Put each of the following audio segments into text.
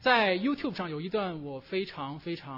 在 YouTube 上有一段我非常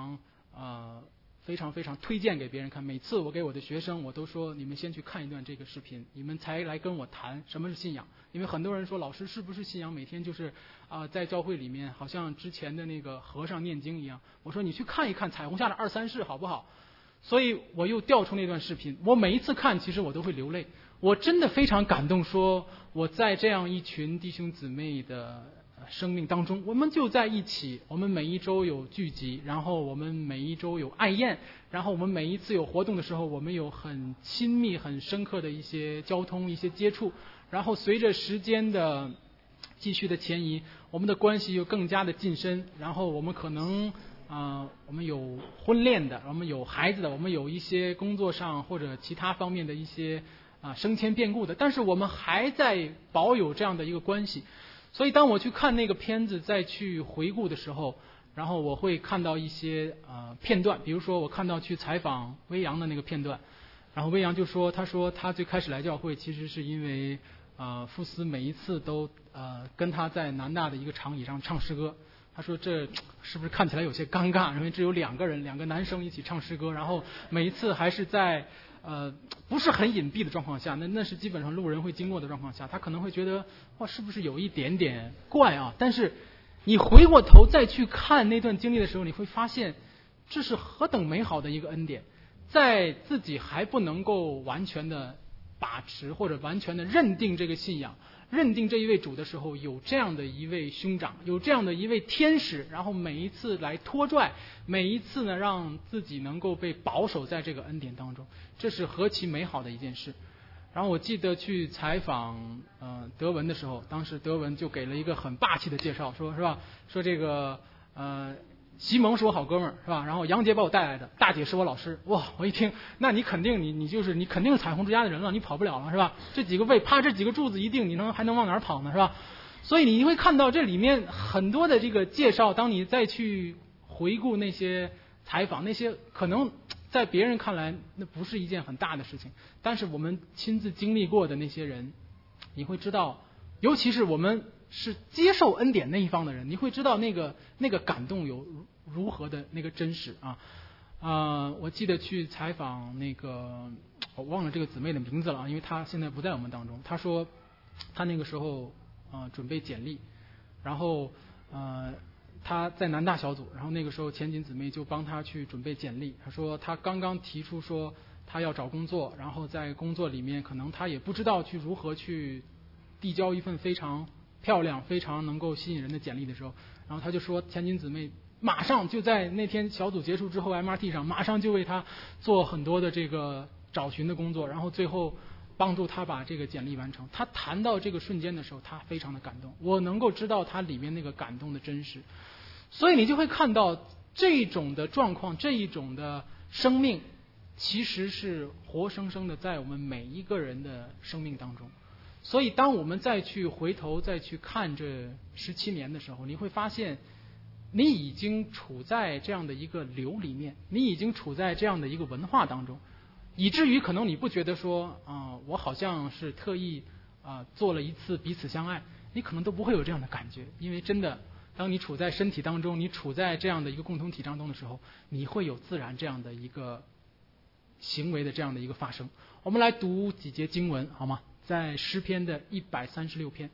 推荐给别人看。每次我给我的学生，我都说你们先去看一段这个视频，你们才来跟我谈什么是信仰。因为很多人说老师是不是信仰每天就是在教会里面好像之前的那个和尚念经一样。我说你去看一看彩虹下的2、3世好不好？所以我又调出那段视频，我每一次看其实我都会流泪，我真的非常感动，说我在这样一群弟兄姊妹的生命当中，我们就在一起，我们每一周有聚集，然后我们每一周有爱宴，然后我们每一次有活动的时候，我们有很亲密很深刻的一些交通一些接触，然后随着时间的继续的前移，我们的关系又更加的近深，然后我们可能我们有婚恋的，我们有孩子的，我们有一些工作上或者其他方面的一些升迁变故的，但是我们还在保有这样的一个关系。所以当我去看那个片子再去回顾的时候，然后我会看到一些片段，比如说我看到去采访微扬的那个片段，然后微扬就说，他说他最开始来教会其实是因为傅斯每一次都跟他在南大的一个长椅上唱诗歌，他说这是不是看起来有些尴尬，因为只有2个男生一起唱诗歌，然后每一次还是在不是很隐蔽的状况下，那是基本上路人会经过的状况下，他可能会觉得哇，是不是有一点点怪啊？但是你回过头再去看那段经历的时候，你会发现这是何等美好的一个恩典，在自己还不能够完全的把持或者完全的认定这个信仰，认定这一位主的时候，有这样的一位兄长，有这样的一位天使，然后每一次来拖拽，每一次呢让自己能够被保守在这个恩典当中，这是何其美好的一件事。然后我记得去采访德文的时候，当时德文就给了一个很霸气的介绍，说是吧，说这个西蒙是我好哥们儿，是吧？然后杨杰把我带来的，大姐是我老师。哇，我一听，那你肯定你肯定是彩虹之家的人了，你跑不了了，是吧？这几个位，这几个柱子一定你还能往哪儿跑呢，是吧？所以你会看到这里面很多的这个介绍，当你再去回顾那些采访，那些可能在别人看来那不是一件很大的事情，但是我们亲自经历过的那些人，你会知道，尤其是我们是接受恩典那一方的人，你会知道那个感动有如何的那个真实啊。我记得去采访那个，我忘了这个姊妹的名字了，因为她现在不在我们当中。她说她那个时候准备简历，然后她在南大小组，然后那个时候前锦姊妹就帮她去准备简历。她说她刚刚提出说她要找工作，然后在工作里面可能她也不知道去如何去递交一份非常漂亮非常能够吸引人的简历的时候，然后她就说前锦姊妹马上就在那天小组结束之后 MRT 上马上就为她做很多的这个找寻的工作，然后最后帮助他把这个简历完成。他谈到这个瞬间的时候，他非常的感动，我能够知道他里面那个感动的真实。所以你就会看到这种的状况，这一种的生命其实是活生生的在我们每一个人的生命当中。所以当我们再去回头再去看这17年的时候，你会发现你已经处在这样的一个流里面，你已经处在这样的一个文化当中，以至于可能你不觉得说我好像是特意做了一次彼此相爱，你可能都不会有这样的感觉。因为真的当你处在身体当中，你处在这样的一个共同体当中的时候，你会有自然这样的一个行为的这样的一个发生。我们来读几节经文好吗？在诗篇的136篇，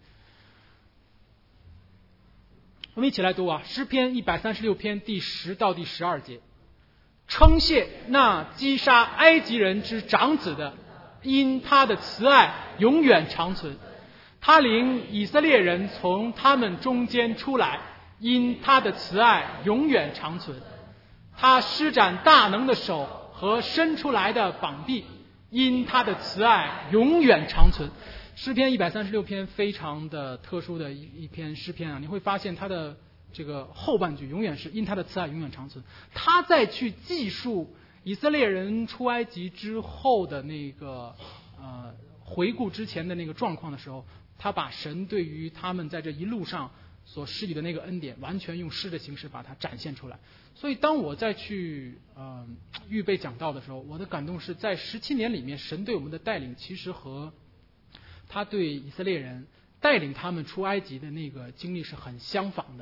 我们一起来读诗篇136篇第10到第12节。称谢那击杀埃及人之长子的，因他的慈爱永远长存。他领以色列人从他们中间出来，因他的慈爱永远长存。他施展大能的手和伸出来的膀臂，因他的慈爱永远长存。诗篇136篇非常的特殊的一篇诗篇你会发现他的这个后半句永远是因他的慈爱永远长存。他在去记述以色列人出埃及之后的那个回顾之前的那个状况的时候，他把神对于他们在这一路上所施予的那个恩典完全用诗的形式把它展现出来。所以当我再去预备讲道的时候，我的感动是在17年里面，神对我们的带领其实和他对以色列人带领他们出埃及的那个经历是很相仿的。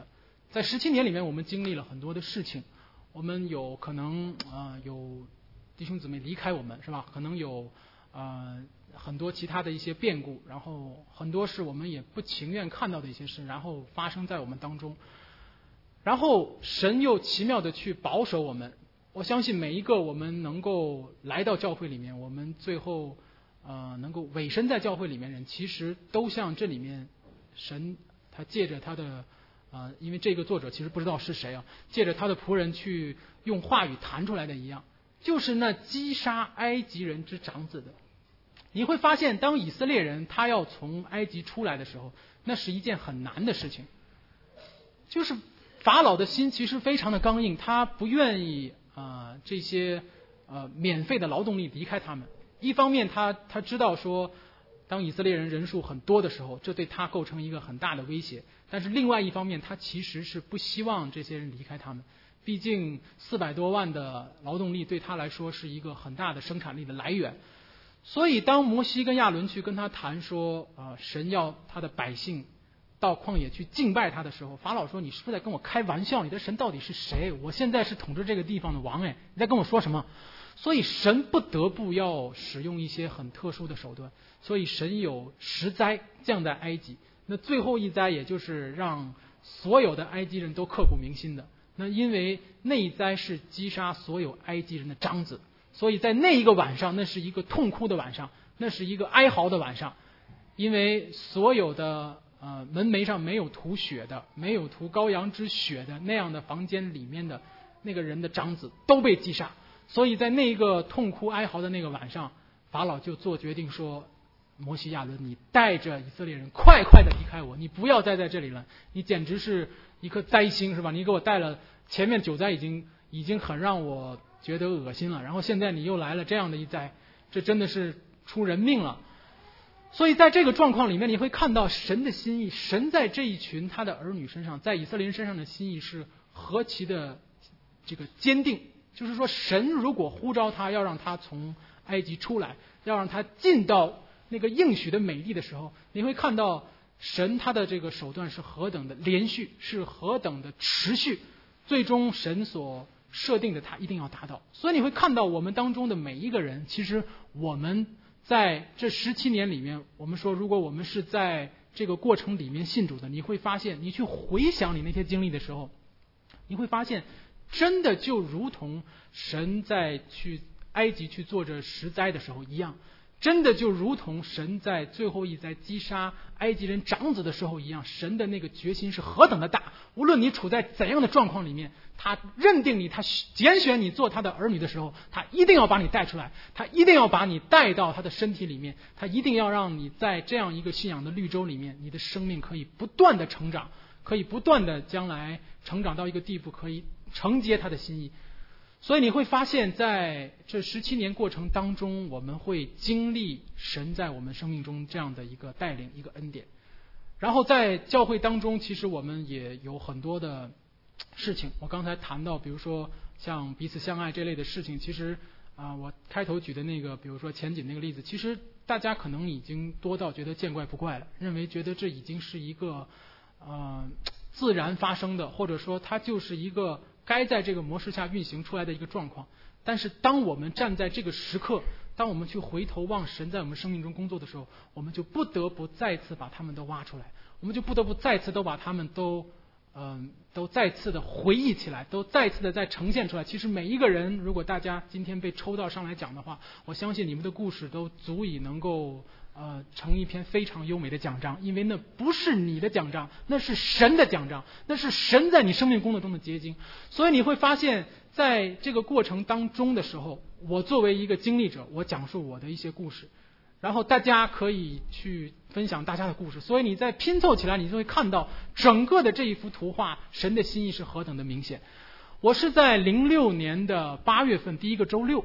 在17年里面，我们经历了很多的事情，我们有可能有弟兄姊妹离开我们，是吧？可能有很多其他的一些变故，然后很多是我们也不情愿看到的一些事，然后发生在我们当中。然后神又奇妙的去保守我们。我相信每一个我们能够来到教会里面，我们最后能够委身在教会里面的人，其实都像这里面神他借着他的因为这个作者其实不知道是谁啊，借着他的仆人去用话语谈出来的一样，就是那击杀埃及人之长子的。你会发现，当以色列人他要从埃及出来的时候，那是一件很难的事情。就是法老的心其实非常的刚硬，他不愿意这些免费的劳动力离开他们。一方面他知道说，当以色列人人数很多的时候，这对他构成一个很大的威胁。但是另外一方面，他其实是不希望这些人离开他们。毕竟400多万的劳动力对他来说是一个很大的生产力的来源。所以当摩西跟亚伦去跟他谈说神要他的百姓到旷野去敬拜他的时候，法老说，你是不是在跟我开玩笑？你的神到底是谁？我现在是统治这个地方的王，你在跟我说什么？所以神不得不要使用一些很特殊的手段。所以神有10灾降在埃及，那最后一灾也就是让所有的埃及人都刻骨铭心的。那因为那一灾是击杀所有埃及人的长子，所以在那一个晚上，那是一个痛哭的晚上，那是一个哀嚎的晚上。因为所有的门楣上没有涂血的，没有涂羔羊之血的那样的房间里面的那个人的长子都被击杀。所以在那个痛哭哀嚎的那个晚上，法老就做决定说，摩西亚伦，你带着以色列人快快的离开我，你不要再在这里了，你简直是一颗灾星，是吧？你给我带了前面9灾已经很让我觉得恶心了，然后现在你又来了这样的一灾，这真的是出人命了。所以在这个状况里面，你会看到神的心意，神在这一群他的儿女身上，在以色列人身上的心意是何其的这个坚定。就是说，神如果呼召他要让他从埃及出来，要让他进到那个应许的美地的时候，你会看到神他的这个手段是何等的连续，是何等的持续，最终神所设定的他一定要达到。所以你会看到我们当中的每一个人，其实我们在这17年里面，我们说如果我们是在这个过程里面信主的，你会发现，你去回想你那些经历的时候，你会发现真的就如同神在去埃及去做这10灾的时候一样，真的就如同神在最后一灾击杀埃及人长子的时候一样，神的那个决心是何等的大。无论你处在怎样的状况里面，他认定你，他拣选你做他的儿女的时候，他一定要把你带出来，他一定要把你带到他的身体里面，他一定要让你在这样一个信仰的绿洲里面，你的生命可以不断的成长，可以不断的将来成长到一个地步，可以承接他的心意。所以你会发现，在这17年过程当中，我们会经历神在我们生命中这样的一个带领，一个恩典。然后在教会当中，其实我们也有很多的事情。我刚才谈到，比如说像彼此相爱这类的事情，其实我开头举的那个，比如说前景那个例子，其实大家可能已经多到觉得见怪不怪了，觉得这已经是一个自然发生的，或者说它就是一个该在这个模式下运行出来的一个状况。但是当我们站在这个时刻，当我们去回头望神在我们生命中工作的时候，我们就不得不再次把他们都挖出来，我们就不得不再次都把他们都再次的回忆起来，都再次的再呈现出来。其实每一个人，如果大家今天被抽到上来讲的话，我相信你们的故事都足以能够成一篇非常优美的奖章。因为那不是你的奖章，那是神的奖章，那是神在你生命工作中的结晶。所以你会发现在这个过程当中的时候，我作为一个经历者，我讲述我的一些故事，然后大家可以去分享大家的故事，所以你在拼凑起来，你就会看到整个的这一幅图画，神的心意是何等的明显。我是在06年的8月份第一个周六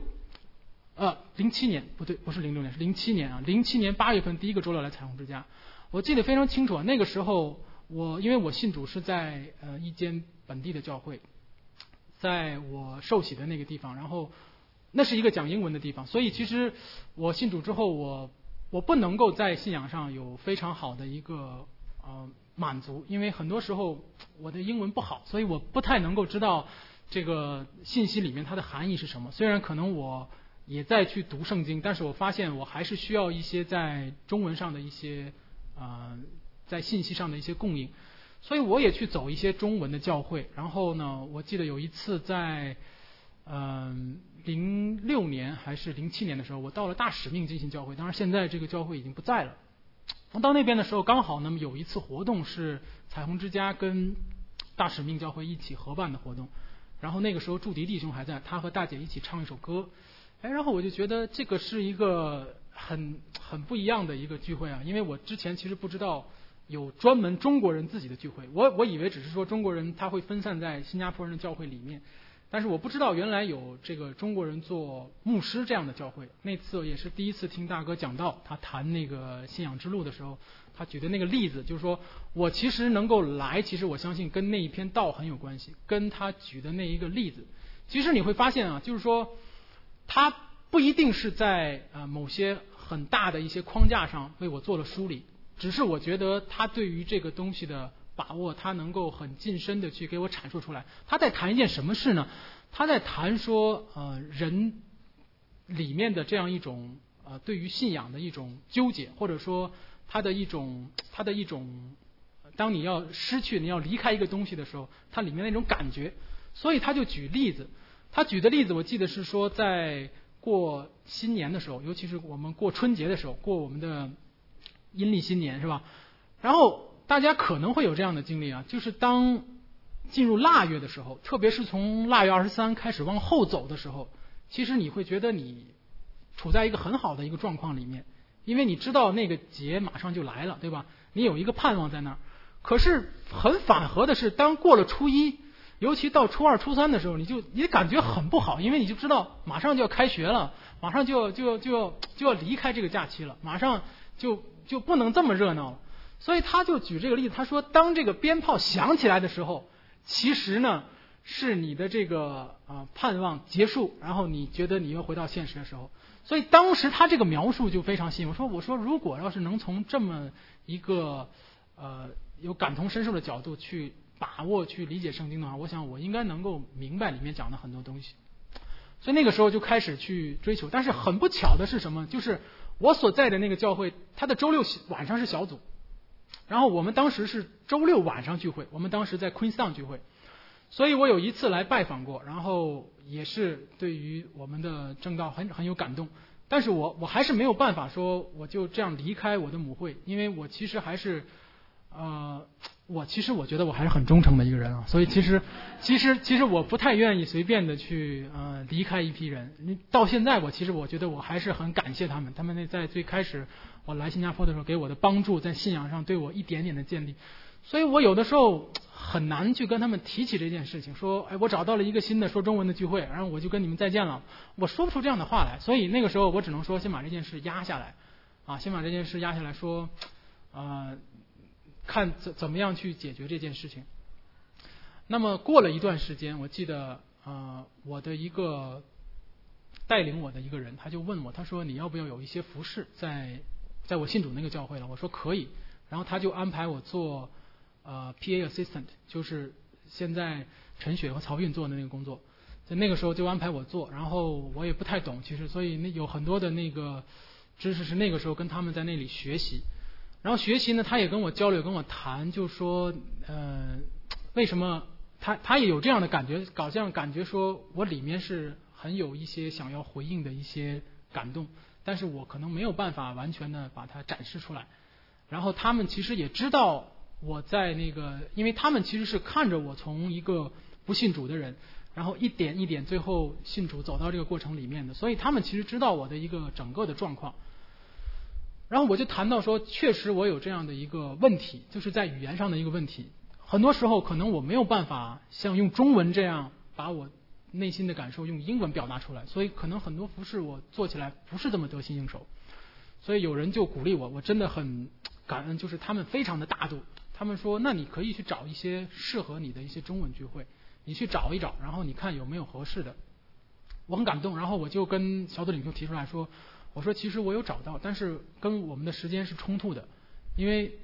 ，07年不对，不是06年，是07年啊，07年8月份第一个周六来彩虹之家。我记得非常清楚啊，那个时候因为我信主是在一间本地的教会，在我受洗的那个地方，然后那是一个讲英文的地方，所以其实我信主之后，我不能够在信仰上有非常好的一个满足，因为很多时候我的英文不好，所以我不太能够知道这个信息里面它的含义是什么。虽然可能我也在去读圣经，但是我发现我还是需要一些在中文上的一些在信息上的一些供应，所以我也去走一些中文的教会。然后呢，我记得有一次在06年还是07年的时候，我到了大使命进行教会，当然现在这个教会已经不在了。我到那边的时候，刚好那么有一次活动是彩虹之家跟大使命教会一起合办的活动，然后那个时候祝迪弟兄还在，他和大姐一起唱一首歌，然后我就觉得这个是一个很不一样的一个聚会啊，因为我之前其实不知道有专门中国人自己的聚会，我以为只是说中国人他会分散在新加坡人的教会里面，但是我不知道原来有这个中国人做牧师这样的教会。那次也是第一次听大哥讲到他谈那个信仰之路的时候，他举的那个例子，就是说我其实能够来，其实我相信跟那一篇道很有关系，跟他举的那一个例子，其实你会发现啊，就是说他不一定是在某些很大的一些框架上为我做了梳理，只是我觉得他对于这个东西的把握，他能够很近身的去给我阐述出来。他在谈一件什么事呢？他在谈说人里面的这样一种对于信仰的一种纠结，或者说他的一种当你要失去你要离开一个东西的时候，它里面那种感觉。所以他就举例子，他举的例子我记得是说在过新年的时候，尤其是我们过春节的时候，过我们的阴历新年是吧，然后大家可能会有这样的经历啊，就是当进入腊月的时候，特别是从腊月23开始往后走的时候，其实你会觉得你处在一个很好的一个状况里面，因为你知道那个节马上就来了，对吧？你有一个盼望在那儿。可是很反核的是，当过了初一，尤其到初二、初三的时候，你感觉很不好，因为你就知道马上就要开学了，马上就要离开这个假期了，马上就不能这么热闹了。所以他就举这个例子，他说当这个鞭炮响起来的时候，其实呢是你的这个盼望结束，然后你觉得你又回到现实的时候。所以当时他这个描述就非常吸引我说如果要是能从这么一个有感同身受的角度去把握去理解圣经的话，我想我应该能够明白里面讲的很多东西。所以那个时候就开始去追求。但是很不巧的是什么，就是我所在的那个教会，它的周六晚上是小组，然后我们当时是周六晚上聚会，我们当时在 Queenstown 聚会，所以我有一次来拜访过，然后也是对于我们的正道很有感动。但是我还是没有办法说我就这样离开我的母会，因为我其实还是我觉得我还是很忠诚的一个人啊，所以其实我不太愿意随便的去离开一批人。到现在我觉得我还是很感谢他们在最开始我来新加坡的时候给我的帮助，在信仰上对我一点点的建立。所以我有的时候很难去跟他们提起这件事情，说我找到了一个新的说中文的聚会，然后我就跟你们再见了，我说不出这样的话来。所以那个时候我只能说先把这件事压下来先把这件事压下来，说看怎么样去解决这件事情。那么过了一段时间，我记得我的一个带领我的一个人，他就问我，他说你要不要有一些服侍在我信主那个教会了？我说可以。然后他就安排我做PA assistant， 就是现在陈雪和曹韵做的那个工作，在那个时候就安排我做。然后我也不太懂，其实所以有很多的那个知识是那个时候跟他们在那里学习。然后学习呢，他也跟我交流，跟我谈，就说为什么他也有这样的感觉，搞这样感觉说我里面是很有一些想要回应的一些感动，但是我可能没有办法完全的把它展示出来。然后他们其实也知道我在那个，因为他们其实是看着我从一个不信主的人，然后一点一点最后信主走到这个过程里面的，所以他们其实知道我的一个整个的状况。然后我就谈到说，确实我有这样的一个问题，就是在语言上的一个问题。很多时候可能我没有办法像用中文这样把我内心的感受用英文表达出来，所以可能很多服事我做起来不是这么得心应手。所以有人就鼓励我，我真的很感恩，就是他们非常的大度，他们说那你可以去找一些适合你的一些中文聚会，你去找一找，然后你看有没有合适的。我很感动，然后我就跟小组领袖提出来说，我说其实我有找到，但是跟我们的时间是冲突的，因为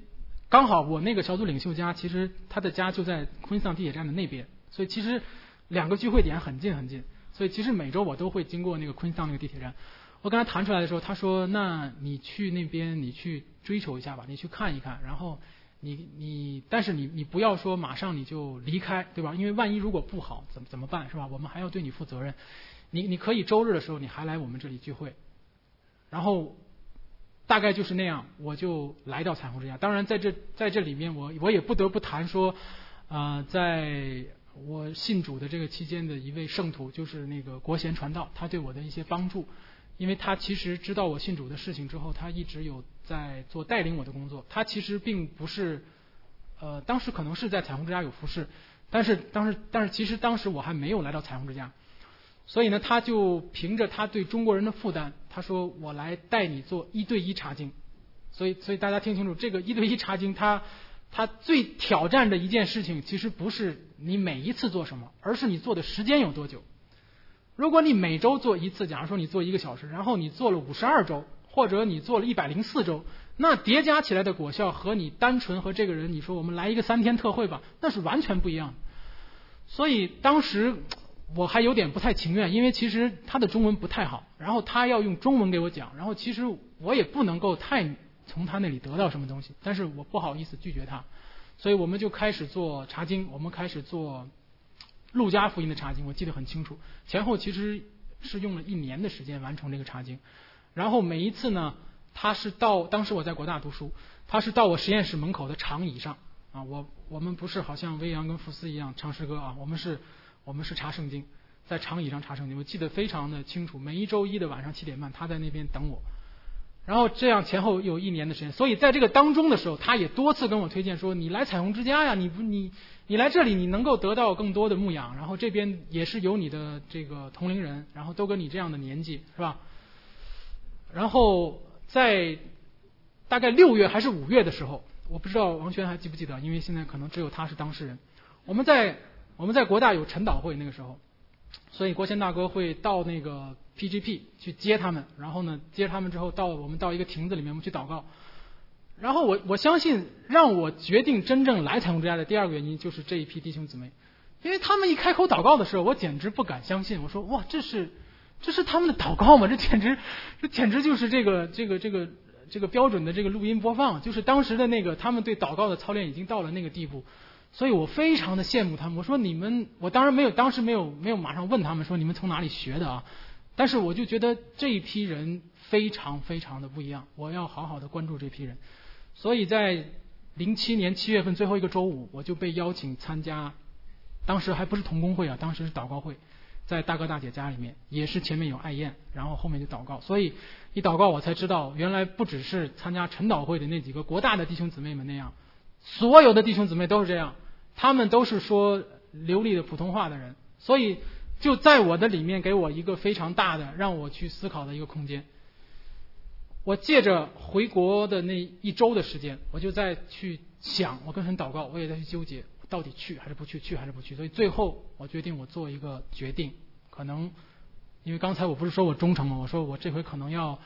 刚好我那个小组领袖家，其实他的家就在昆士兰地铁站的那边，所以其实2个聚会点很近很近，所以其实每周我都会经过那个昆士兰那个地铁站。我跟他谈出来的时候，他说：“那你去那边，你去追求一下吧，你去看一看，然后但是你不要说马上你就离开，对吧？因为万一如果不好，怎么办，是吧？我们还要对你负责任。你可以周日的时候你还来我们这里聚会。”然后大概就是那样，我就来到彩虹之家。当然在这里面我也不得不谈说，在我信主的这个期间的一位圣徒，就是那个国贤传道，他对我的一些帮助。因为他其实知道我信主的事情之后，他一直有在做带领我的工作。他其实并不是，当时可能是在彩虹之家有服侍，但是其实当时我还没有来到彩虹之家，所以呢，他就凭着他对中国人的负担，他说我来带你做1对1查经。所以大家听清楚，这个1对1查经，他最挑战的一件事情，其实不是你每一次做什么，而是你做的时间有多久。如果你每周做一次，假如说你做1个小时，然后你做了52周，或者你做了104周，那叠加起来的果效和你单纯和这个人你说我们来一个3天特会吧，那是完全不一样的。所以当时我还有点不太情愿，因为其实他的中文不太好，然后他要用中文给我讲，然后其实我也不能够太从他那里得到什么东西，但是我不好意思拒绝他，所以我们就开始做查经，我们开始做路加福音的查经，我记得很清楚，前后其实是用了1年的时间完成这个查经。然后每一次呢，他是当时我在国大读书，他是到我实验室门口的长椅上啊，我们不是好像威扬跟福斯一样唱诗歌啊，我们是查圣经，在长椅上查圣经，我记得非常的清楚。每一周一的晚上7点半，他在那边等我。然后这样前后有1年的时间，所以在这个当中的时候，他也多次跟我推荐说，你来彩虹之家呀，你来这里你能够得到更多的牧养，然后这边也是有你的这个同龄人，然后都跟你这样的年纪，是吧？然后在大概6月还是5月的时候，我不知道王璇还记不记得，因为现在可能只有他是当事人。我们在国大有晨祷会，那个时候，所以国贤大哥会到那个 PGP 去接他们，然后呢接他们之后我们到一个亭子里面，我们去祷告。然后我相信让我决定真正来彩虹之家的第2个原因就是这一批弟兄姊妹，因为他们一开口祷告的时候，我简直不敢相信。我说哇，这是他们的祷告吗？这简直就是这个标准的这个录音播放，就是当时的那个他们对祷告的操练已经到了那个地步。所以我非常的羡慕他们。我说我当然当时没有马上问他们说你们从哪里学的啊，但是我就觉得这一批人非常非常的不一样，我要好好的关注这批人。所以在07年7月份最后一个周五，我就被邀请参加，当时还不是同工会啊，当时是祷告会，在大哥大姐家里面，也是前面有爱宴，然后后面就祷告。所以一祷告我才知道，原来不只是参加晨祷会的那几个国大的弟兄姊妹们那样，所有的弟兄姊妹都是这样，他们都是说流利的普通话的人。所以就在我的里面给我一个非常大的让我去思考的一个空间。我借着回国的那1周的时间，我就在去想，我跟神祷告，我也在去纠结到底去还是不去，去还是不去。所以最后我决定我做一个决定，可能因为刚才我不是说我忠诚吗？我说我这回可能要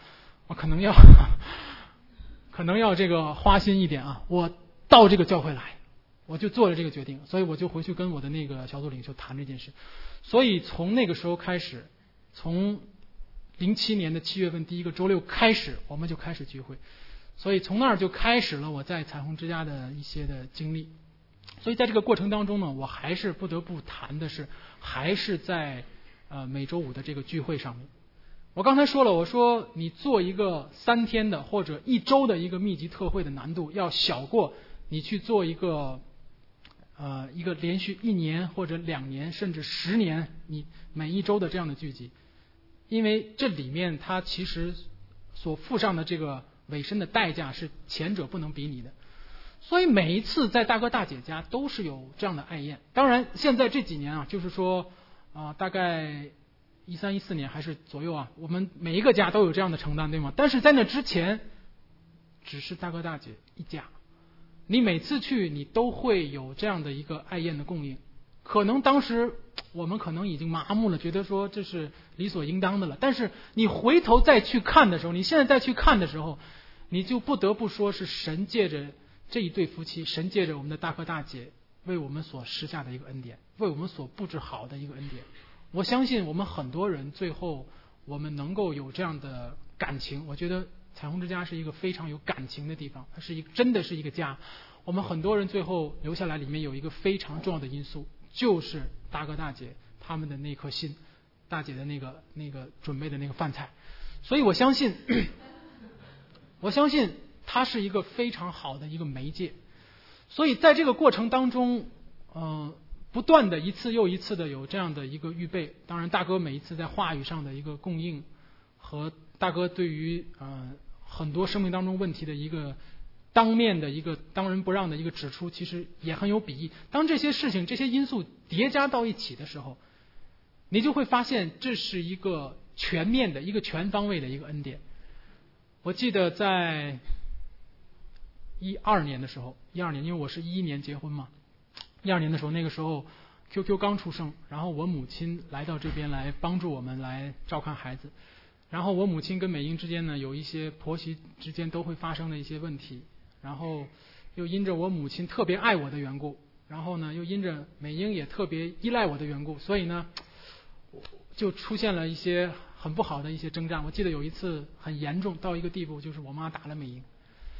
这个花心一点啊，我到这个教会来，我就做了这个决定。所以我就回去跟我的那个小组领袖谈这件事。所以从那个时候开始，从07年的7月份第1个周六开始，我们就开始聚会。所以从那儿就开始了我在彩虹之家的一些的经历。所以在这个过程当中呢，我还是不得不谈的是，还是在每周5的这个聚会上面。我刚才说了，我说你做一个3天的或者1周的一个密集特会的难度要小过你去做一个连续1年或者2年甚至10年你每1周的这样的聚集。因为这里面它其实所付上的这个委身的代价是前者不能比拟的。所以每一次在大哥大姐家都是有这样的爱宴。当然现在这几年啊，就是说大概13、14年还是左右啊，我们每一个家都有这样的承担，对吗？但是在那之前只是大哥大姐一家，你每次去你都会有这样的一个爱宴的供应。可能当时我们可能已经麻木了，觉得说这是理所应当的了，但是你回头再去看的时候，你现在再去看的时候，你就不得不说是神借着这一对夫妻，神借着我们的大哥大姐为我们所施下的一个恩典，为我们所布置好的一个恩典。我相信我们很多人最后我们能够有这样的感情，我觉得彩虹之家是一个非常有感情的地方，它是真的是一个家。我们很多人最后留下来，里面有一个非常重要的因素，就是大哥大姐他们的那颗心，大姐的那个准备的那个饭菜。所以我相信它是一个非常好的一个媒介。所以在这个过程当中，不断的一次又一次的有这样的一个预备。当然大哥每一次在话语上的一个供应，和大哥对于很多生命当中问题的一个当面的一个当仁不让的一个指出，其实也很有裨益。当这些事情这些因素叠加到一起的时候，你就会发现这是一个全面的一个全方位的一个恩典。我记得在12年的时候，12年因为我是11年结婚嘛，12年的时候，那个时候 QQ 刚出生，然后我母亲来到这边来帮助我们来照看孩子。然后我母亲跟美英之间呢，有一些婆媳之间都会发生的一些问题，然后又因着我母亲特别爱我的缘故，然后呢又因着美英也特别依赖我的缘故，所以呢就出现了一些很不好的一些征战。我记得有一次很严重到一个地步，就是我妈打了美英。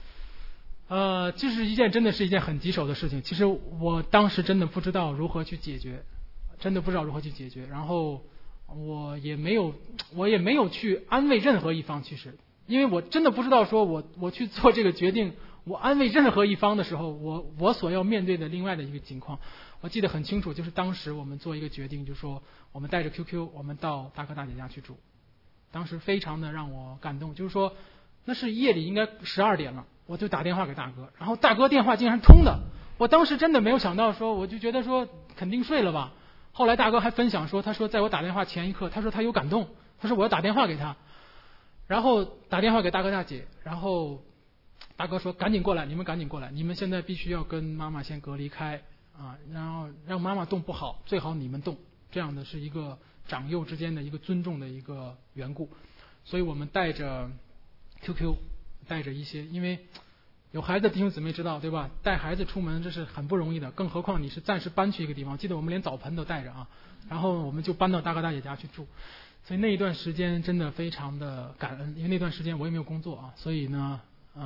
就是真的是一件很棘手的事情。其实我当时真的不知道如何去解决，然后我也没有去安慰任何一方。其实因为我真的不知道说我去做这个决定，我安慰任何一方的时候，我所要面对的另外的一个情况。我记得很清楚，就是当时我们做一个决定，就是说我们带着 QQ 我们到大哥大姐家去住。当时非常的让我感动，就是说那是夜里应该12点了，我就打电话给大哥，然后大哥电话竟然通的。我当时真的没有想到，说我就觉得说肯定睡了吧。后来大哥还分享说，他说在我打电话前一刻，他说他有感动，他说我要打电话给他，然后打电话给大哥大姐，然后大哥说赶紧过来，你们赶紧过来，你们现在必须要跟妈妈先隔离开啊，然后让妈妈动不好，最好你们动，这样的是一个长幼之间的一个尊重的一个缘故。所以我们带着 QQ， 带着一些，因为有孩子的弟兄姊妹知道对吧，带孩子出门这是很不容易的，更何况你是暂时搬去一个地方。记得我们连澡盆都带着啊，然后我们就搬到大哥大姐家去住。所以那一段时间真的非常的感恩，因为那段时间我也没有工作啊，所以呢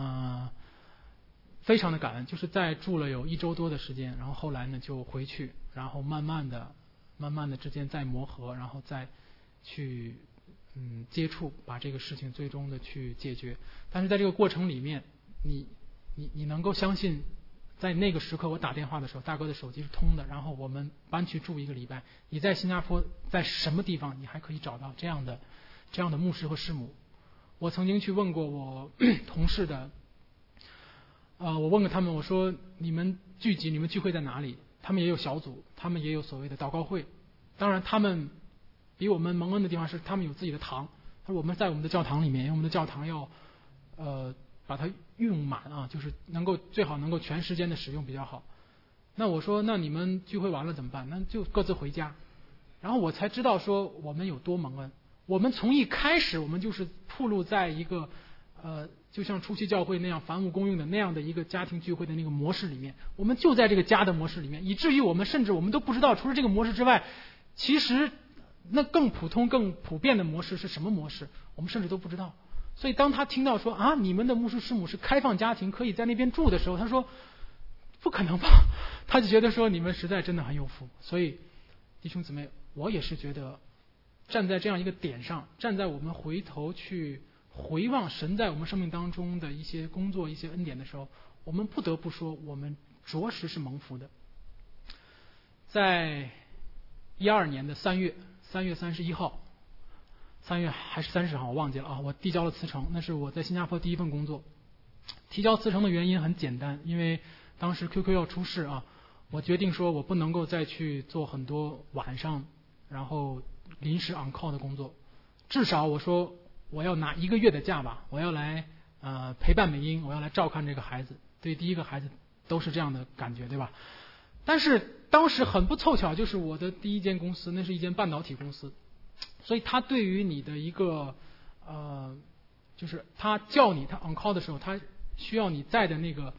非常的感恩，就是在住了有1周多的时间，然后后来呢就回去，然后慢慢的之间再磨合，然后再去接触，把这个事情最终的去解决。但是在这个过程里面，你能够相信，在那个时刻我打电话的时候，大哥的手机是通的，然后我们搬去住1个礼拜。你在新加坡在什么地方你还可以找到这样的牧师和师母？我曾经去问过我同事的我问过他们，我说你们聚会在哪里？他们也有小组，他们也有所谓的祷告会。当然他们比我们蒙恩的地方是他们有自己的堂，他说我们在我们的教堂里面，因为我们的教堂要把它用满啊，就是最好能够全时间的使用比较好。那我说那你们聚会完了怎么办？那就各自回家。然后我才知道说我们有多蒙恩。我们从一开始我们就是暴露在一个就像初期教会那样凡物公用的那样的一个家庭聚会的那个模式里面，我们就在这个家的模式里面，以至于我们都不知道除了这个模式之外，其实那更普通更普遍的模式是什么模式，我们甚至都不知道。所以当他听到说啊你们的牧师师母是开放家庭，可以在那边住的时候，他说不可能吧，他就觉得说你们实在真的很有福。所以弟兄姊妹，我也是觉得站在这样一个点上，站在我们回头去回望神在我们生命当中的一些工作一些恩典的时候，我们不得不说我们着实是蒙福的。在12年的3月31号，3月还是30号我忘记了啊，我递交了辞呈，那是我在新加坡第一份工作。提交辞呈的原因很简单，因为当时 QQ 要出事啊，我决定说我不能够再去做很多晚上然后临时 on call 的工作，至少我说我要拿1个月的假吧，我要来陪伴美英，我要来照看这个孩子。对第一个孩子都是这样的感觉对吧。但是当时很不凑巧，就是我的第一间公司那是一间半导体公司，所以他对于你的一个就是他叫你他 on call 的时候，他需要你在的那个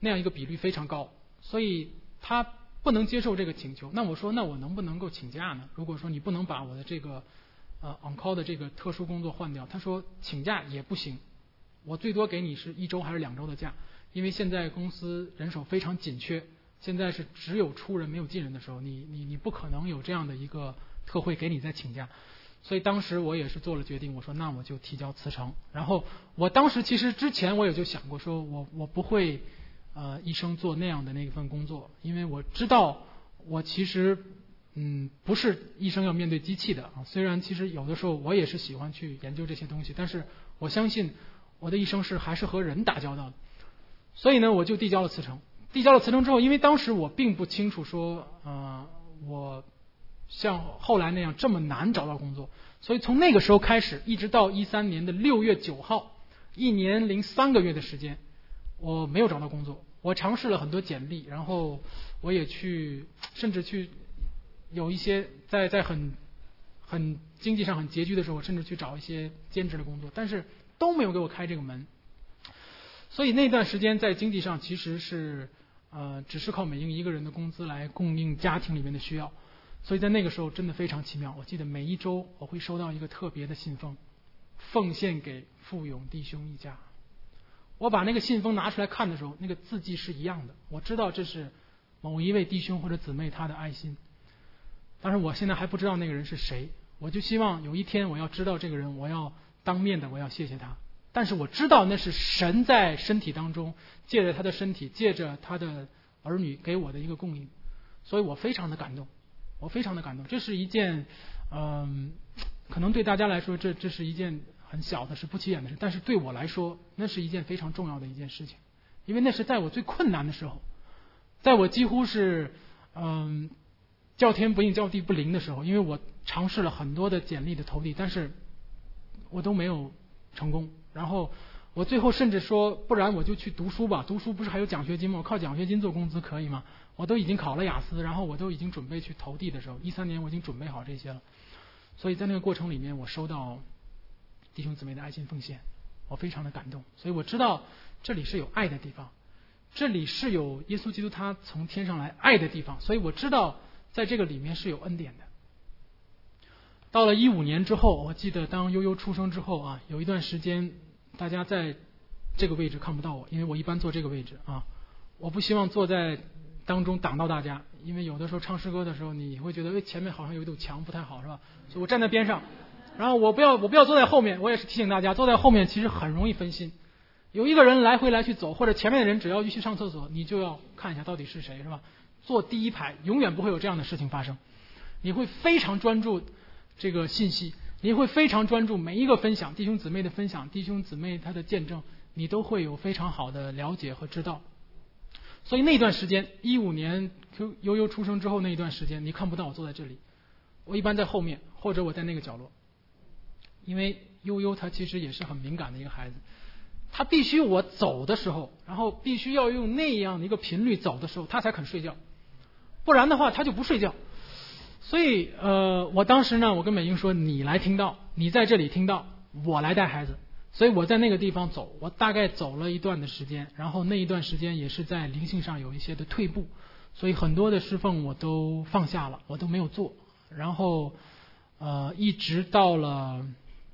那样一个比率非常高，所以他不能接受这个请求。那我说，那我能不能够请假呢？如果说你不能把我的这个on call 的这个特殊工作换掉，他说请假也不行，我最多给你是1周还是2周的假，因为现在公司人手非常紧缺，现在是只有出人没有进人的时候，你不可能有这样的一个特惠给你再请假。所以当时我也是做了决定，我说那我就提交辞呈。然后我当时其实之前我也就想过，说我不会一生做那样的那份工作，因为我知道我其实不是一生要面对机器的啊。虽然其实有的时候我也是喜欢去研究这些东西，但是我相信我的一生还是和人打交道的。所以呢，我就递交了辞呈。递交了辞呈之后，因为当时我并不清楚说我像后来那样这么难找到工作，所以从那个时候开始，一直到13年的6月9号，1年03个月的时间，我没有找到工作。我尝试了很多简历，然后我也甚至去有一些在很经济上很拮据的时候，我甚至去找一些兼职的工作，但是都没有给我开这个门。所以那段时间在经济上其实是只是靠美英一个人的工资来供应家庭里面的需要。所以在那个时候真的非常奇妙，我记得每一周我会收到一个特别的信封，奉献给富勇弟兄一家。我把那个信封拿出来看的时候，那个字迹是一样的，我知道这是某一位弟兄或者姊妹他的爱心。但是我现在还不知道那个人是谁，我就希望有一天我要知道这个人，我要当面的我要谢谢他。但是我知道那是神在身体当中借着他的身体，借着他的儿女给我的一个供应，所以我非常的感动。我非常的感动，这是一件可能对大家来说这是一件很小的事，不起眼的事，但是对我来说那是一件非常重要的一件事情。因为那是在我最困难的时候，在我几乎是叫天不应叫地不灵的时候，因为我尝试了很多的简历的投递，但是我都没有成功。然后我最后甚至说，不然我就去读书吧，读书不是还有奖学金吗？我靠奖学金做工资可以吗？我都已经考了雅思，然后我都已经准备去投递的时候，13年我已经准备好这些了。所以在那个过程里面，我收到弟兄姊妹的爱心奉献，我非常的感动。所以我知道这里是有爱的地方，这里是有耶稣基督他从天上来爱的地方，所以我知道在这个里面是有恩典的。到了15年之后，我记得当悠悠出生之后啊，有一段时间大家在这个位置看不到我，因为我一般坐这个位置啊，我不希望坐在当中挡到大家，因为有的时候唱诗歌的时候，你会觉得前面好像有一堵墙不太好，是吧？所以我站在边上，然后我不要坐在后面。我也是提醒大家，坐在后面其实很容易分心。有一个人来回来去走，或者前面的人只要去上厕所，你就要看一下到底是谁，是吧？坐第一排永远不会有这样的事情发生，你会非常专注这个信息，你会非常专注每一个分享，弟兄姊妹的分享，弟兄姊妹他的见证，你都会有非常好的了解和知道。所以那段时间15年悠悠出生之后那一段时间，你看不到我坐在这里，我一般在后面，或者我在那个角落。因为悠悠他其实也是很敏感的一个孩子，他必须我走的时候，然后必须要用那样的一个频率走的时候，他才肯睡觉，不然的话他就不睡觉。所以我当时呢，我跟美英说，你来听到，你在这里听到，我来带孩子。所以我在那个地方走，我大概走了一段的时间，然后那一段时间也是在灵性上有一些的退步，所以很多的侍奉我都放下了，我都没有做。然后一直到了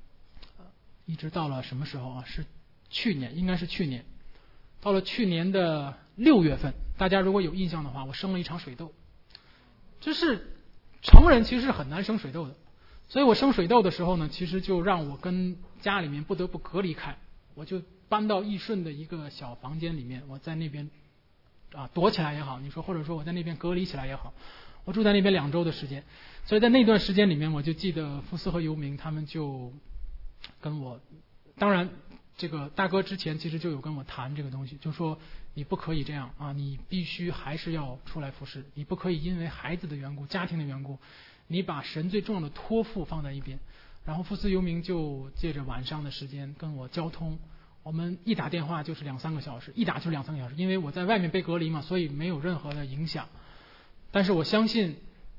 什么时候啊？是去年，应该是去年，到了去年的6月份，大家如果有印象的话，我生了一场水痘。就是成人其实是很难生水痘的，所以我生水痘的时候呢，其实就让我跟家里面不得不隔离开，我就搬到义顺的一个小房间里面，我在那边躲起来也好，你说或者说我在那边隔离起来也好，我住在那边2周的时间。所以在那段时间里面，我就记得福斯和游明他们就跟我，当然这个大哥之前其实就有跟我谈这个东西，就说你不可以这样啊，你必须还是要出来服侍，你不可以因为孩子的缘故、家庭的缘故，你把神最重要的托付放在一边。然后福斯游明就借着晚上的时间跟我交通，我们一打电话就是2-3个小时，一打就是2-3个小时，因为我在外面被隔离嘛，所以没有任何的影响。但是我相信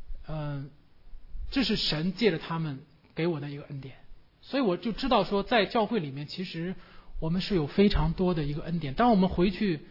这是神借着他们给我的一个恩典，所以我就知道说在教会里面其实我们是有非常多的一个恩典。当我们回去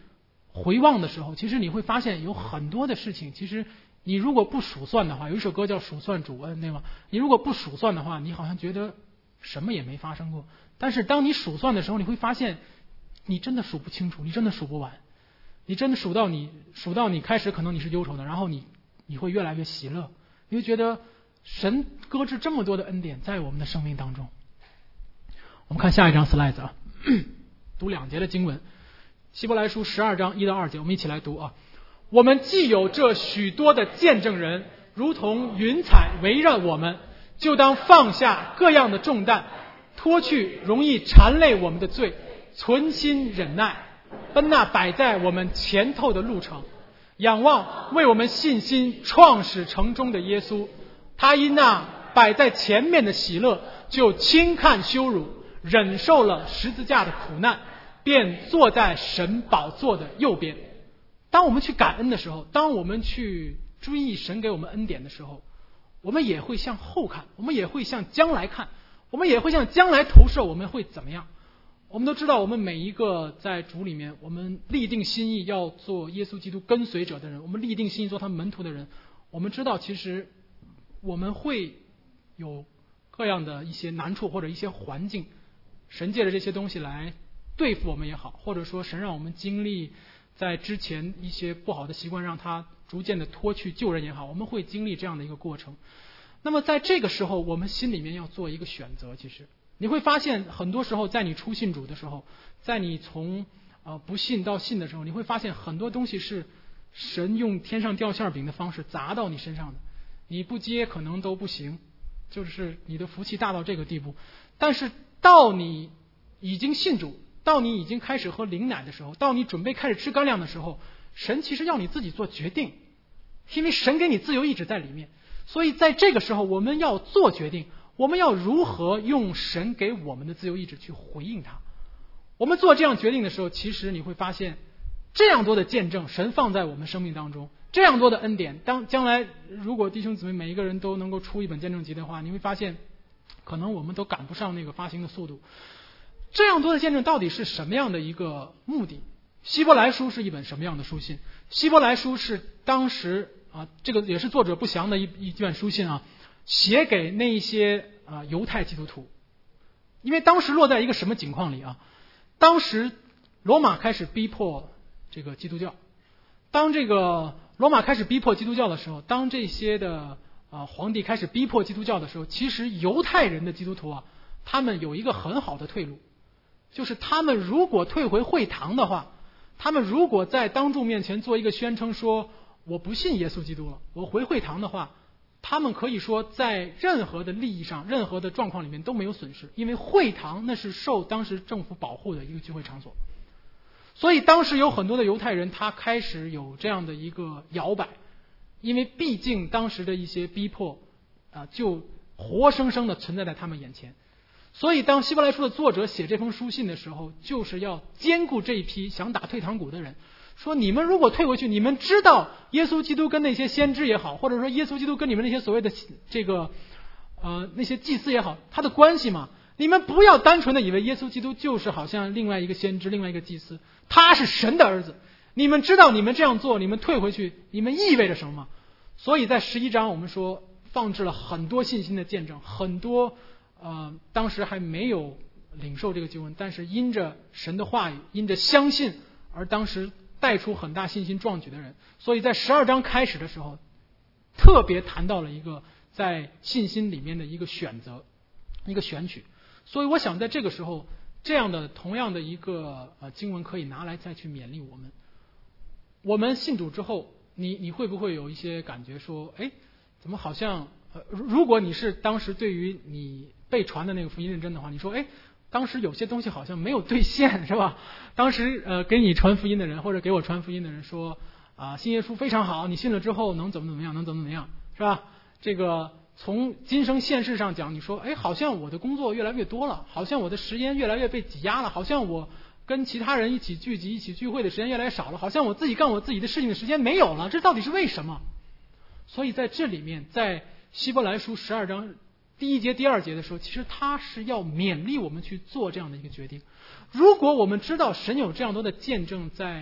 回望的时候，其实你会发现有很多的事情，其实你如果不数算的话，有一首歌叫《数算主恩》，对吗？你如果不数算的话，你好像觉得什么也没发生过。但是当你数算的时候，你会发现你真的数不清楚，你真的数不完，你真的数到你开始可能你是忧愁的，然后你会越来越喜乐，你会觉得神搁置这么多的恩典在我们的生命当中。我们看下一张 slide 啊，读2节的经文，希伯来书12章1到2节，我们一起来读啊。我们既有这许多的见证人，如同云彩围绕我们，就当放下各样的重担，脱去容易缠累我们的罪，存心忍耐，奔那摆在我们前头的路程，仰望为我们信心创始成终的耶稣。他因那摆在前面的喜乐，就轻看羞辱，忍受了十字架的苦难，便坐在神宝座的右边。当我们去感恩的时候，当我们去追忆神给我们恩典的时候，我们也会向后看，我们也会向将来看，我们也会向将来投射我们会怎么样。我们都知道，我们每一个在主里面，我们立定心意要做耶稣基督跟随者的人，我们立定心意做他门徒的人，我们知道其实我们会有各样的一些难处或者一些环境，神借着这些东西来对付我们也好，或者说神让我们经历在之前一些不好的习惯让他逐渐的脱去救人也好，我们会经历这样的一个过程。那么在这个时候，我们心里面要做一个选择。其实你会发现很多时候在你初信主的时候，在你从不信到信的时候，你会发现很多东西是神用天上掉馅饼的方式砸到你身上的，你不接可能都不行，就是你的福气大到这个地步。但是到你已经信主，到你已经开始喝灵奶的时候，到你准备开始吃干粮的时候，神其实要你自己做决定，因为神给你自由意志在里面。所以在这个时候我们要做决定，我们要如何用神给我们的自由意志去回应他。我们做这样决定的时候，其实你会发现这样多的见证神放在我们生命当中，这样多的恩典，当将来如果弟兄姊妹每一个人都能够出一本见证集的话，你会发现可能我们都赶不上那个发行的速度。这样多的见证到底是什么样的一个目的？希伯来书是一本什么样的书信？希伯来书是当时这个也是作者不详的一卷书信啊，写给那一些犹太基督徒。因为当时落在一个什么情况里啊？当时罗马开始逼迫这个基督教，当这个罗马开始逼迫基督教的时候，当这些的皇帝开始逼迫基督教的时候，其实犹太人的基督徒他们有一个很好的退路，就是他们如果退回会堂的话，他们如果在当众面前做一个宣称说我不信耶稣基督了，我回会堂的话，他们可以说在任何的利益上任何的状况里面都没有损失，因为会堂那是受当时政府保护的一个聚会场所。所以当时有很多的犹太人他开始有这样的一个摇摆，因为毕竟当时的一些逼迫就活生生的存在在他们眼前。所以当希伯来书的作者写这封书信的时候，就是要兼顾这一批想打退堂鼓的人，说你们如果退回去，你们知道耶稣基督跟那些先知也好，或者说耶稣基督跟你们那些所谓的这个那些祭司也好，他的关系嘛，你们不要单纯的以为耶稣基督就是好像另外一个先知另外一个祭司，他是神的儿子。你们知道你们这样做，你们退回去，你们意味着什么吗？所以在11章我们说放置了很多信心的见证，很多当时还没有领受这个救恩，但是因着神的话语，因着相信而当时带出很大信心壮举的人。所以在12章开始的时候特别谈到了一个在信心里面的一个选择，一个选取。所以我想在这个时候这样的同样的一个经文可以拿来再去勉励我们。我们信主之后，你会不会有一些感觉说怎么好像如果你是当时对于你被传的那个福音认真的话，你说当时有些东西好像没有兑现，是吧？当时给你传福音的人或者给我传福音的人说信耶稣非常好，你信了之后能怎么怎么样，能怎么怎么样，是吧？这个从今生现世上讲，你说好像我的工作越来越多了，好像我的时间越来越被挤压了，好像我跟其他人一起聚集一起聚会的时间越来越少了，好像我自己干我自己的事情的时间没有了，这到底是为什么？所以在这里面，在希伯来书12章第1节第2节的时候，其实他是要勉励我们去做这样的一个决定。如果我们知道神有这样多的见证在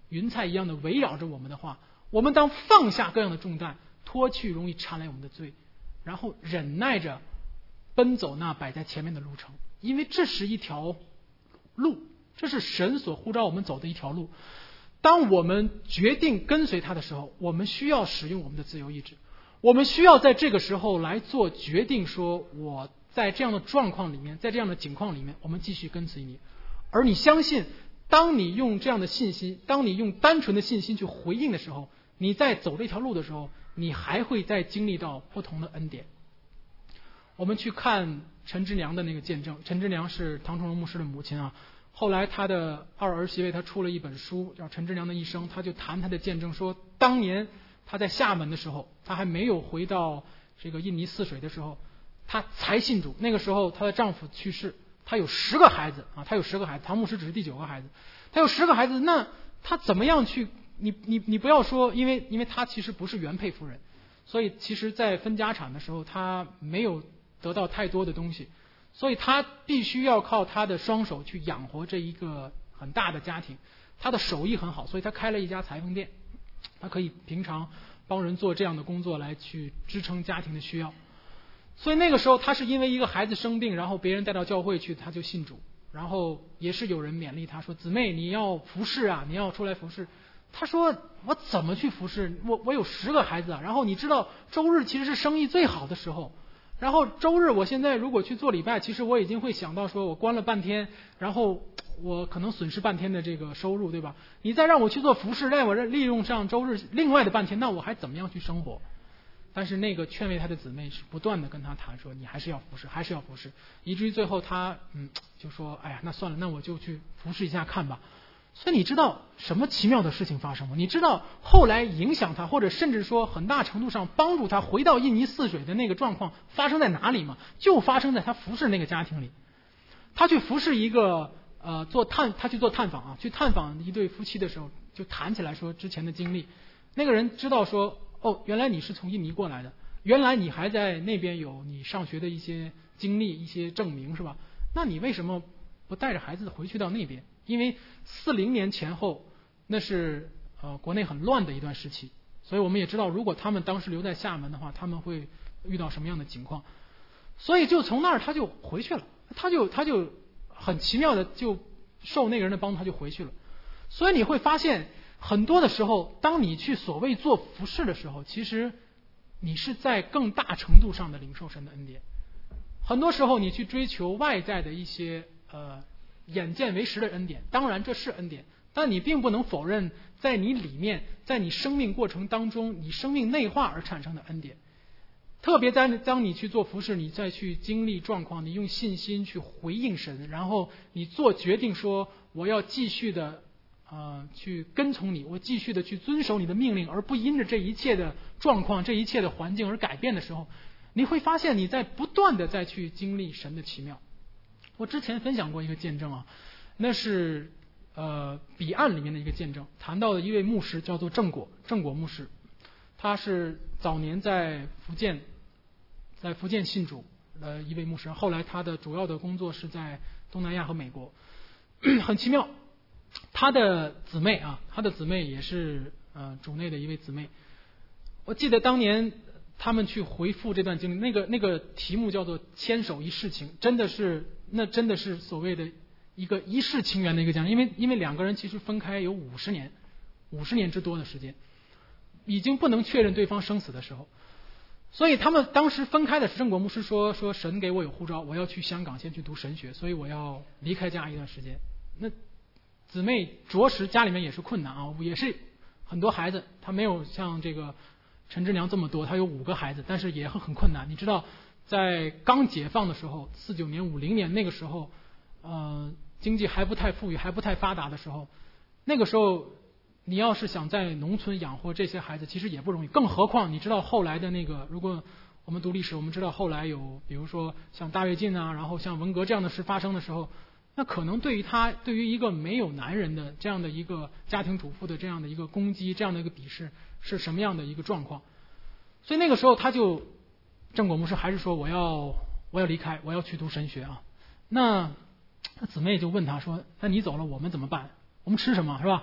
云彩一样的围绕着我们的话，我们当放下各样的重担，脱去容易缠累我们的罪，然后忍耐着奔走那摆在前面的路程，因为这是一条路，这是神所呼召我们走的一条路。当我们决定跟随他的时候，我们需要使用我们的自由意志，我们需要在这个时候来做决定，说我在这样的状况里面，在这样的境况里面，我们继续跟随你。而你相信，当你用这样的信心，当你用单纯的信心去回应的时候，你在走这条路的时候，你还会再经历到不同的恩典。我们去看陈之良的那个见证，陈之良是唐崇荣牧师的母亲啊。后来他的二儿媳为他出了一本书叫《陈之良的一生》，他就谈他的见证，说当年他在厦门的时候，他还没有回到这个印尼泗水的时候，他才信主。那个时候她的丈夫去世，他有10个孩子啊，他有10个孩子，唐牧师只是第9个孩子，他有10个孩子，那他怎么样去？你不要说，因为他其实不是原配夫人，所以其实在分家产的时候，他没有得到太多的东西，所以他必须要靠他的双手去养活这一个很大的家庭。他的手艺很好，所以他开了一家裁缝店，他可以平常帮人做这样的工作来去支撑家庭的需要。所以那个时候他是因为一个孩子生病，然后别人带到教会去，他就信主，然后也是有人勉励他说，姊妹你要服侍啊，你要出来服侍。他说我怎么去服侍，我有10个孩子啊，然后你知道周日其实是生意最好的时候，然后周日我现在如果去做礼拜，其实我已经会想到说我关了半天，然后我可能损失半天的这个收入，对吧？你再让我去做服侍，让我利用上周日另外的半天，那我还怎么样去生活？但是那个劝慰他的姊妹是不断的跟他谈说，你还是要服侍，还是要服侍，以至于最后他就说，哎呀，那算了，那我就去服侍一下看吧。所以你知道什么奇妙的事情发生吗？你知道后来影响他，或者甚至说很大程度上帮助他回到印尼泗水的那个状况发生在哪里吗？就发生在他服侍那个家庭里。他去服侍一个他去做探访啊，去探访一对夫妻的时候，就谈起来说之前的经历。那个人知道说，哦，原来你是从印尼过来的，原来你还在那边有你上学的一些经历、一些证明，是吧？那你为什么不带着孩子回去到那边？因为40年前后，那是国内很乱的一段时期，所以我们也知道，如果他们当时留在厦门的话，他们会遇到什么样的情况。所以就从那儿他就回去了，他就很奇妙的就受那个人的帮助，他就回去了。所以你会发现，很多的时候，当你去所谓做服事的时候，其实你是在更大程度上的领受神的恩典。很多时候你去追求外在的一些眼见为实的恩典，当然这是恩典，但你并不能否认在你里面，在你生命过程当中，你生命内化而产生的恩典。特别当你去做服事，你再去经历状况，你用信心去回应神，然后你做决定说我要继续的去跟从你，我继续的去遵守你的命令，而不因着这一切的状况、这一切的环境而改变的时候，你会发现你在不断的再去经历神的奇妙。我之前分享过一个见证啊，那是彼岸里面的一个见证，谈到的一位牧师叫做正果牧师，他是早年在福建信主的一位牧师，后来他的主要的工作是在东南亚和美国。很奇妙，他的姊妹也是主内的一位姊妹。我记得当年他们去回复这段经历，那个题目叫做牵手一世情，真的是所谓的一个一世情缘的一个讲，因为两个人其实分开有50年之多的时间，已经不能确认对方生死的时候，所以他们当时分开的时候，正果牧师说神给我有呼召，我要去香港先去读神学，所以我要离开家一段时间。那姊妹着实家里面也是困难啊，也是很多孩子，她没有像这个陈之娘这么多，她有5个孩子，但是也很困难。你知道在刚解放的时候，49年50年那个时候经济还不太富裕，还不太发达的时候，那个时候你要是想在农村养活这些孩子，其实也不容易。更何况你知道后来的那个，如果我们读历史，我们知道后来有比如说像大跃进啊，然后像文革这样的事发生的时候，那可能对于一个没有男人的这样的一个家庭主妇的这样的一个攻击，这样的一个鄙视是什么样的一个状况。所以那个时候正果牧师还是说我要离开，我要去读神学啊。那姊妹就问他说，那你走了我们怎么办？我们吃什么，是吧？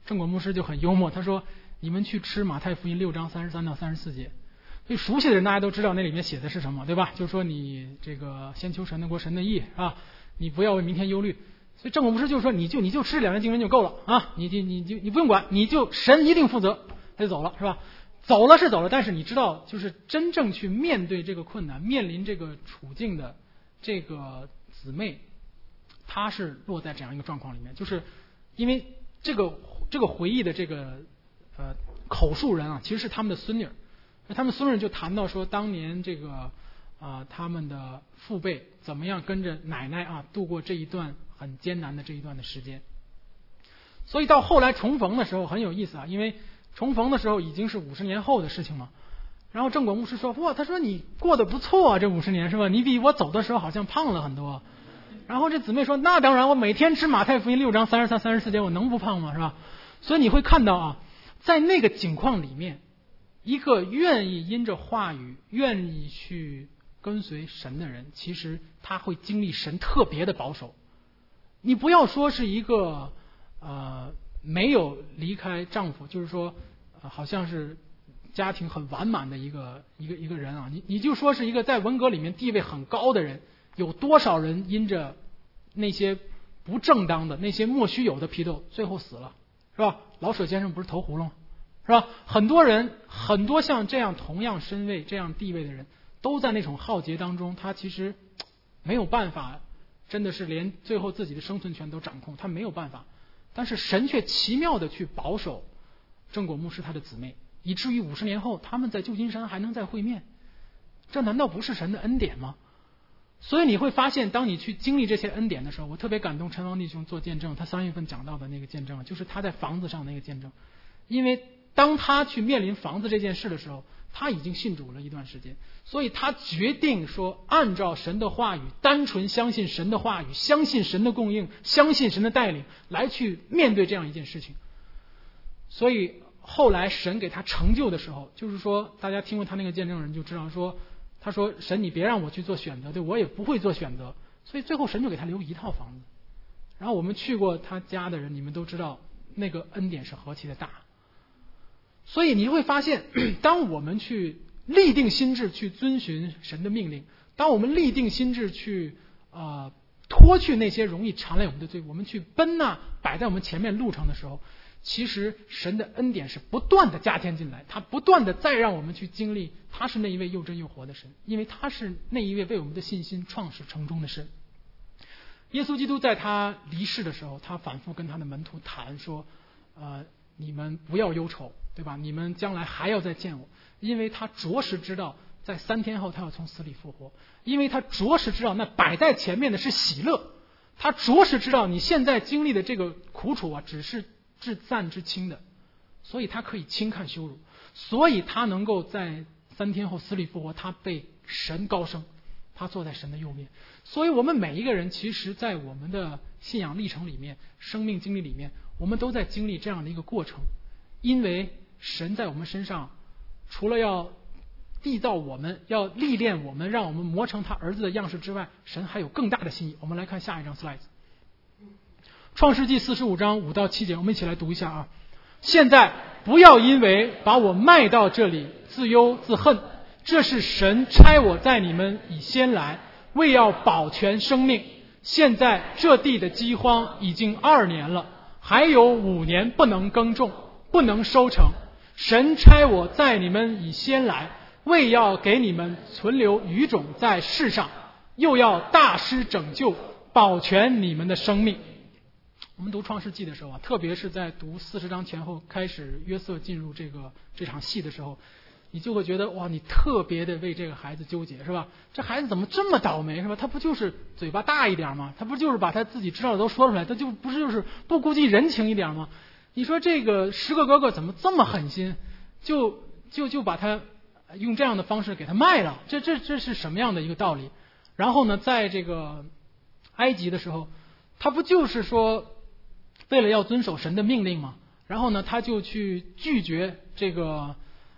正果牧师就很幽默，他说你们去吃马太福音6章33到34节，所以熟悉的人大家都知道那里面写的是什么，对吧？就是说你这个先求神的国神的义啊，你不要为明天忧虑。所以正果牧师就说你就吃2段经文就够了啊，你不用管，你就神一定负责，他就走了，是吧？走了是走了，但是你知道，就是真正去面对这个困难、面临这个处境的这个姊妹，她是落在这样一个状况里面，就是因为这个回忆的这个口述人啊，其实是他们的孙女，他们孙女就谈到说，当年这个他们的父辈怎么样跟着奶奶啊度过这一段很艰难的这一段的时间。所以到后来重逢的时候很有意思啊，因为重逢的时候已经是50年后的事情了。然后正果牧师说，哇，他说你过得不错啊，这50年是吧？你比我走的时候好像胖了很多。然后这姊妹说，那当然，我每天吃马太福音6章33、34节，我能不胖吗？是吧？所以你会看到啊，在那个境况里面，一个愿意因着话语愿意去跟随神的人，其实他会经历神特别的保守。你不要说是一个没有离开丈夫，就是说好像是家庭很完满的一个人啊，你就说是一个在文革里面地位很高的人，有多少人因着那些不正当的那些莫须有的批斗最后死了，是吧？老舍先生不是投葫芦吗？是吧？很多像这样同样身位这样地位的人都在那种浩劫当中，他其实没有办法，真的是连最后自己的生存权都掌控，他没有办法。但是神却奇妙的去保守正果牧师他的姊妹，以至于50年后他们在旧金山还能再会面，这难道不是神的恩典吗？所以你会发现，当你去经历这些恩典的时候，我特别感动陈王弟兄做见证，他3月份讲到的那个见证，就是他在房子上那个见证。因为当他去面临房子这件事的时候，他已经信主了一段时间，所以他决定说按照神的话语，单纯相信神的话语，相信神的供应，相信神的带领，来去面对这样一件事情。所以后来神给他成就的时候，就是说大家听过他那个见证人就知道说，他说神你别让我去做选择，对我也不会做选择，所以最后神就给他留一套房子。然后我们去过他家的人，你们都知道那个恩典是何其的大。所以你会发现，当我们去立定心志去遵循神的命令，当我们立定心志去脱去那些容易缠累我们的罪，我们去奔摆在我们前面路程的时候，其实神的恩典是不断的加添进来，他不断的再让我们去经历，他是那一位又真又活的神，因为他是那一位为我们的信心创始成终的神。耶稣基督在他离世的时候，他反复跟他的门徒谈说，你们不要忧愁，对吧？你们将来还要再见我，因为他着实知道在3天后他要从死里复活，因为他着实知道那摆在前面的是喜乐，他着实知道你现在经历的这个苦楚啊，只是至暂之轻的，所以他可以轻看羞辱，所以他能够在3天后死里复活，他被神高升，他坐在神的右面。所以我们每一个人其实在我们的信仰历程里面，生命经历里面，我们都在经历这样的一个过程。因为神在我们身上除了要缔造我们，要历练我们，让我们磨成他儿子的样式之外，神还有更大的心意。我们来看下一张 slide， 创世纪45章5到7节，我们一起来读一下啊。现在不要因为把我卖到这里自忧自恨，这是神差我在你们以先来，为要保全生命。现在这地的饥荒已经2年了，还有5年不能耕种，不能收成。神差我在你们以先来，为要给你们存留余种在世上，又要大施拯救，保全你们的生命。我们读创世纪的时候啊，特别是在读40章前后开始约瑟进入这场戏的时候，你就会觉得哇，你特别的为这个孩子纠结，是吧？这孩子怎么这么倒霉，是吧？他不就是嘴巴大一点吗？他不就是把他自己知道的都说出来，他就不是就是不顾及人情一点吗？你说这个10个哥哥怎么这么狠心，就把他用这样的方式给他卖了？这是什么样的一个道理？然后呢，在这个埃及的时候，他不就是说为了要遵守神的命令吗？然后呢，他就去拒绝这个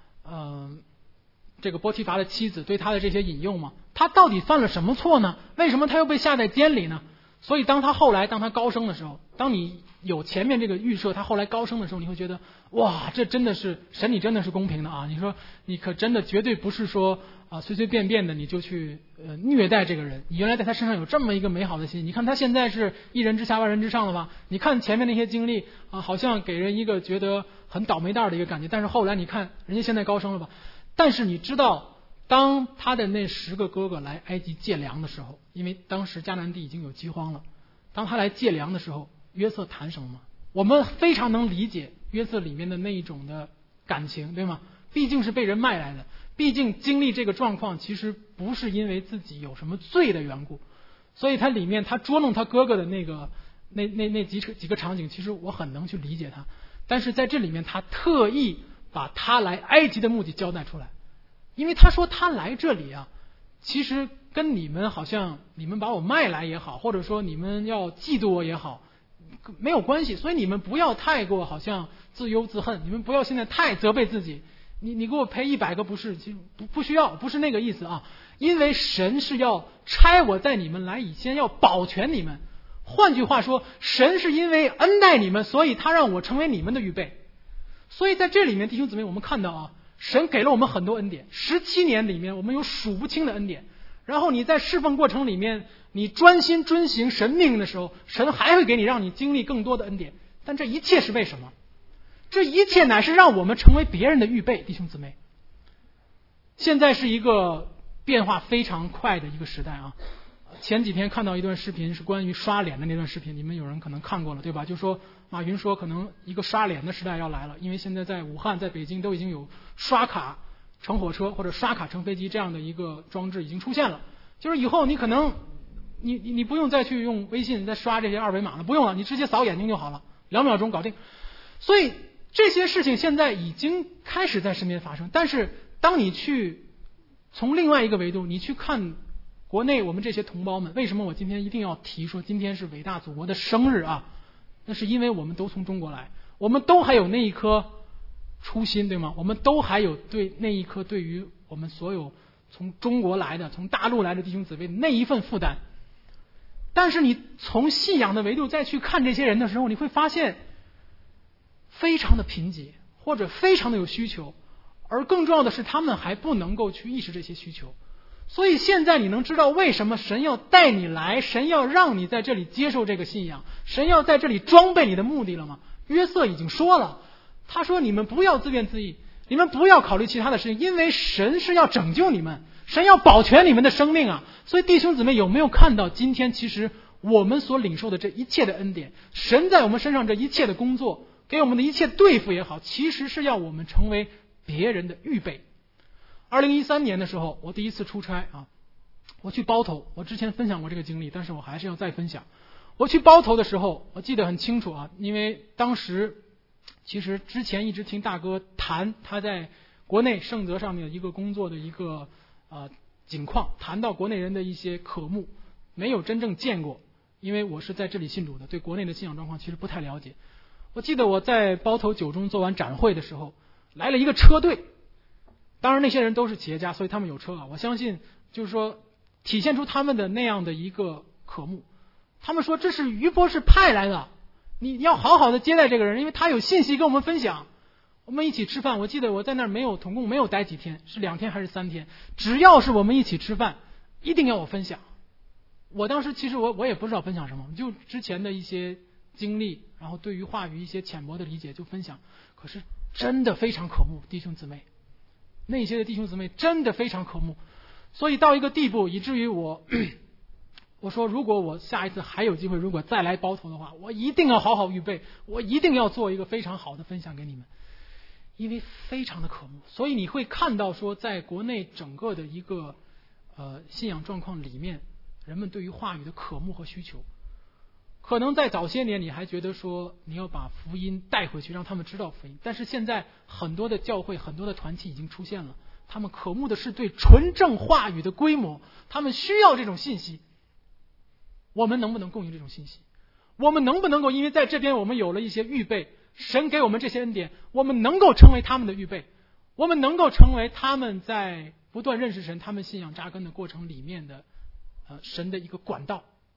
波提乏的妻子对他的这些引诱吗？他到底犯了什么错呢？为什么他又被下在监里呢？ 所以当他高升的时候，当你有前面这个预设，他后来高升的时候，你会觉得哇，这真的是神，你真的是公平的啊！你说你可真的绝对不是说随随便便的你就去虐待这个人，你原来在他身上有这么一个美好的心，你看他现在是一人之下万人之上了吧？你看前面那些经历好像给人一个觉得很倒霉蛋的一个感觉，但是后来你看人家现在高升了吧？但是你知道，当他的那10个哥哥来埃及借粮的时候，因为当时迦南地已经有饥荒了，当他来借粮的时候，约瑟谈什么吗？我们非常能理解约瑟里面的那一种的感情，对吗？毕竟是被人卖来的，毕竟经历这个状况其实不是因为自己有什么罪的缘故，所以他里面他捉弄他哥哥的那几个场景，其实我很能去理解他。但是在这里面他特意把他来埃及的目的交代出来，因为他说他来这里其实跟你们好像你们把我卖来也好，或者说你们要嫉妒我也好，没有关系，所以你们不要太过好像自忧自恨，你们不要现在太责备自己，你给我赔100个不是，其实不需要，不是那个意思啊。因为神是要差我在你们来以前要保全你们，换句话说，神是因为恩待你们，所以他让我成为你们的预备。所以在这里面弟兄姊妹，我们看到神给了我们很多恩典，17年里面我们有数不清的恩典，然后你在侍奉过程里面你专心遵行神命令的时候，神还会给你让你经历更多的恩典。但这一切是为什么？这一切乃是让我们成为别人的预备。弟兄姊妹，现在是一个变化非常快的一个时代前几天看到一段视频，是关于刷脸的那段视频，你们有人可能看过了，对吧？就说马云说可能一个刷脸的时代要来了，因为现在在武汉在北京都已经有刷卡乘火车或者刷卡乘飞机这样的一个装置已经出现了，就是以后你可能你不用再去用微信再刷这些二维码了，不用了，你直接扫眼睛就好了，2秒钟搞定。所以这些事情现在已经开始在身边发生，但是当你去从另外一个维度你去看国内我们这些同胞们，为什么我今天一定要提说今天是伟大祖国的生日那是因为我们都从中国来，我们都还有那一颗初心，对吗？我们都还有那一颗对于我们所有从中国来的从大陆来的弟兄姊妹的那一份负担。但是你从信仰的维度再去看这些人的时候，你会发现非常的贫瘠，或者非常的有需求，而更重要的是他们还不能够去意识这些需求。所以现在你能知道为什么神要带你来，神要让你在这里接受这个信仰，神要在这里装备你的目的了吗？约瑟已经说了，他说你们不要自怨自艾，你们不要考虑其他的事情，因为神是要拯救你们，神要保全你们的生命所以弟兄姊妹，有没有看到今天其实我们所领受的这一切的恩典，神在我们身上这一切的工作，给我们的一切对付也好，其实是要我们成为别人的预备。2013年的时候，我第一次出差我去包头，我之前分享过这个经历，但是我还是要再分享。我去包头的时候，我记得很清楚因为当时其实之前一直听大哥谈他在国内圣泽上面的一个工作的一个景况，谈到国内人的一些渴慕，没有真正见过，因为我是在这里信主的，对国内的信仰状况其实不太了解。我记得我在包头9中做完展会的时候，来了一个车队，当然那些人都是企业家，所以他们有车我相信就是说体现出他们的那样的一个渴慕。他们说这是于博士派来的，你要好好的接待这个人，因为他有信息跟我们分享。我们一起吃饭，我记得我在那儿总共没有待几天，是2天还是3天，只要是我们一起吃饭一定要我分享。我当时其实我也不知道分享什么，就之前的一些经历，然后对于话语一些浅薄的理解就分享。可是真的非常渴慕，弟兄姊妹，那些的弟兄姊妹真的非常渴慕，所以到一个地步以至于我说如果我下一次还有机会，如果再来包头的话，我一定要好好预备，我一定要做一个非常好的分享给你们，因为非常的渴慕。所以你会看到说在国内整个的一个信仰状况里面，人们对于话语的渴慕和需求，可能在早些年你还觉得说你要把福音带回去让他们知道福音，但是现在很多的教会很多的团体已经出现了，他们渴慕的是对纯正话语的规模，他们需要这种信息。我们能不能供应这种信息？我们能不能够因为在这边我们有了一些预备，神给我们这些恩典，我们能够成为他们的预备，我们能够成为他们在不断认识神他们信仰扎根的过程里面的神的一个管道。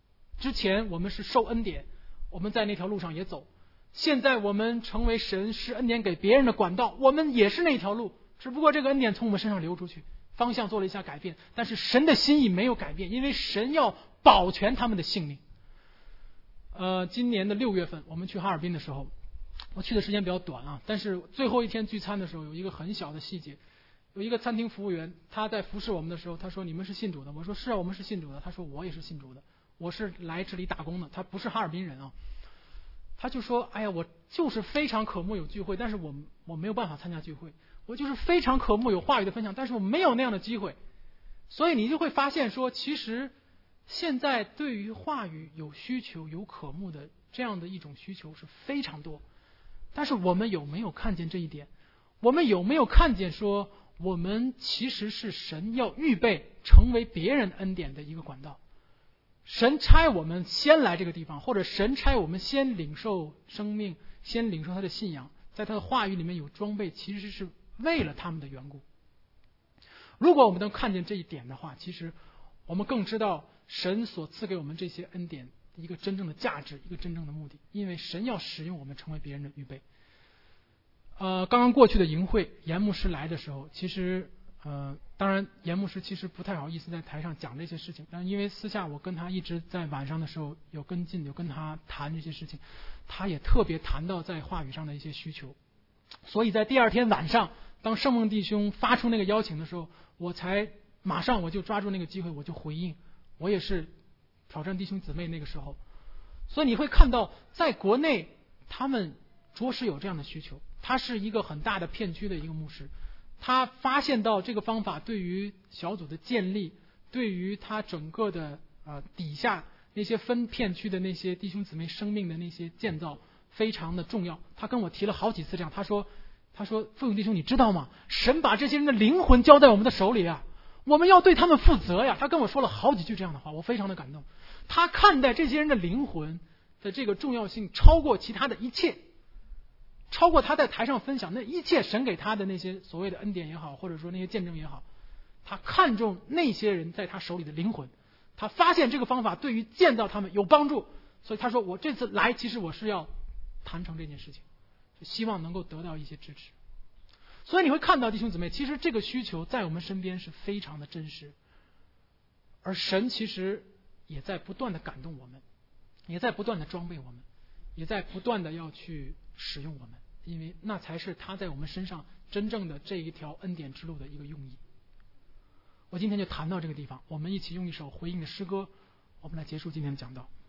之前我们是受恩典，我们在那条路上也走。现在我们成为神施恩典给别人的管道，我们也是那条路，只不过这个恩典从我们身上流出去，方向做了一下改变，但是神的心意没有改变，因为神要保全他们的性命。今年的6月份我们去哈尔滨的时候，我去的时间比较短啊，但是最后一天聚餐的时候有一个很小的细节，有一个餐厅服务员，他在服侍我们的时候，他说你们是信主的，我说是啊，我们是信主的，他说我也是信主的，我是来这里打工的，他不是哈尔滨人啊。他就说哎呀，我就是非常渴慕有聚会，但是我没有办法参加聚会，我就是非常渴慕有话语的分享，但是我没有那样的机会。所以你就会发现说，其实现在对于话语有需求有渴慕的这样的一种需求是非常多，但是我们有没有看见这一点？我们有没有看见说我们其实是神要预备成为别人恩典的一个管道？神差我们先来这个地方，或者神差我们先领受生命，先领受他的信仰，在他的话语里面有装备，其实是为了他们的缘故。如果我们能看见这一点的话，其实我们更知道神所赐给我们这些恩典一个真正的价值，一个真正的目的，因为神要使用我们成为别人的预备。刚刚过去的营会，严牧师来的时候，其实当然严牧师其实不太好意思在台上讲这些事情，但因为私下我跟他一直在晚上的时候有跟进，有跟他谈这些事情，他也特别谈到在话语上的一些需求。所以在第二天晚上，当圣梦弟兄发出那个邀请的时候，我才马上我就抓住那个机会，我就回应，我也是挑战弟兄姊妹那个时候。所以你会看到在国内他们着实有这样的需求，他是一个很大的片区的一个牧师，他发现到这个方法对于小组的建立，对于他整个的底下那些分片区的那些弟兄姊妹生命的那些建造非常的重要。他跟我提了好几次这样，他说傅勇弟兄你知道吗？神把这些人的灵魂交在我们的手里啊，我们要对他们负责呀。他跟我说了好几句这样的话，我非常的感动。他看待这些人的灵魂的这个重要性超过其他的一切，超过他在台上分享那一切神给他的那些所谓的恩典也好，或者说那些见证也好，他看重那些人在他手里的灵魂，他发现这个方法对于建造他们有帮助，所以他说我这次来其实我是要谈成这件事情，希望能够得到一些支持。所以你会看到弟兄姊妹，其实这个需求在我们身边是非常的真实，而神其实也在不断的感动我们，也在不断的装备我们，也在不断的要去使用我们，因为那才是他在我们身上真正的这一条恩典之路的一个用意。我今天就谈到这个地方，我们一起用一首回应的诗歌，我们来结束今天的讲道。